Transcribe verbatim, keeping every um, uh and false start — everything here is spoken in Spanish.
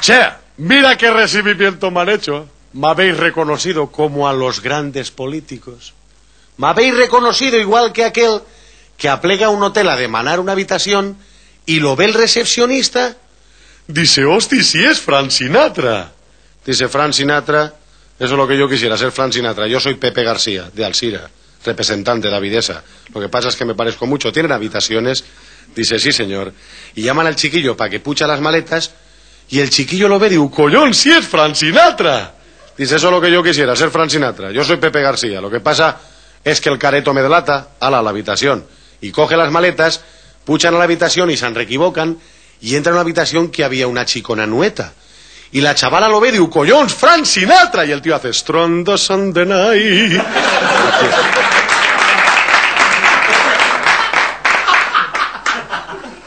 Che, mira qué recibimiento me han hecho. Me habéis reconocido como a los grandes políticos. Me habéis reconocido igual que aquel que aplega a un hotel a demanar una habitación y lo ve el recepcionista. Dice, hosti, si es Frank Sinatra. Dice, Frank Sinatra, eso es lo que yo quisiera, ser Frank Sinatra. Yo soy Pepe García, de Alsira, representante de la Videsa. Lo que pasa es que me parezco mucho. ¿Tienen habitaciones? Dice, sí, señor. Y llaman al chiquillo para que pucha las maletas y el chiquillo lo ve y dice, collón, si es Frank Sinatra. Dice, eso es lo que yo quisiera, ser Frank Sinatra. Yo soy Pepe García. Lo que pasa es que el careto me delata, ala, a la habitación. Y coge las maletas, puchan a la habitación y se reequivocan y entra en una habitación que había una chicona nueta. Y la chavala lo ve y dice, collons, Frank Sinatra. Y el tío hace, Stronda Sunday Night.